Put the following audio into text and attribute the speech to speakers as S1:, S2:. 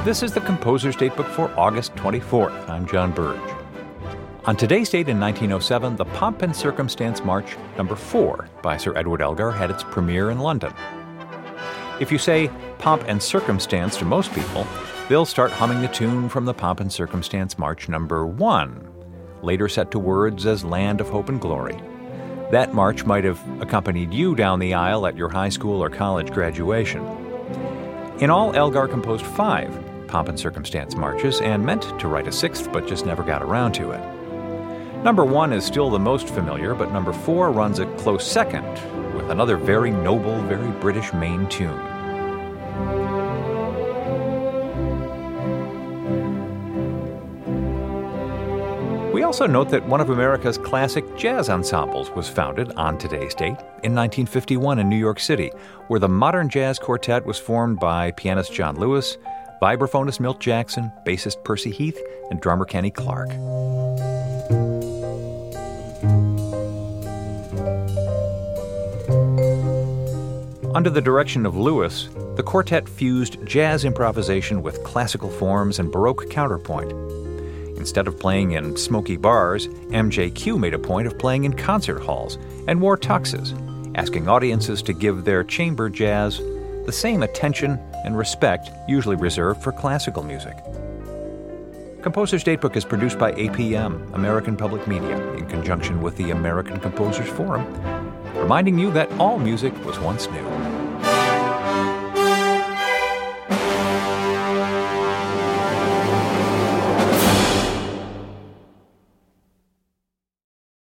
S1: This is the Composer's Datebook for August 24th. I'm John Burge. On today's date in 1907, the Pomp and Circumstance March No. 4 by Sir Edward Elgar had its premiere in London. If you say Pomp and Circumstance to most people, they'll start humming the tune from the Pomp and Circumstance March No. 1, later set to words as Land of Hope and Glory. That march might have accompanied you down the aisle at your high school or college graduation. In all, Elgar composed 5 Pomp and Circumstance marches and meant to write a 6th, but just never got around to it. No. 1 is still the most familiar, but No. 4 runs a close second with another very noble, very British main tune. We also note that one of America's classic jazz ensembles was founded on today's date in 1951 in New York City, where the Modern Jazz Quartet was formed by pianist John Lewis, vibraphonist Milt Jackson, bassist Percy Heath, and drummer Kenny Clarke. Under the direction of Lewis, the quartet fused jazz improvisation with classical forms and Baroque counterpoint. Instead of playing in smoky bars, MJQ made a point of playing in concert halls and wore tuxes, asking audiences to give their chamber jazz the same attention and respect usually reserved for classical music. Composer's Datebook is produced by APM, American Public Media, in conjunction with the American Composers Forum, reminding you that all music was once new.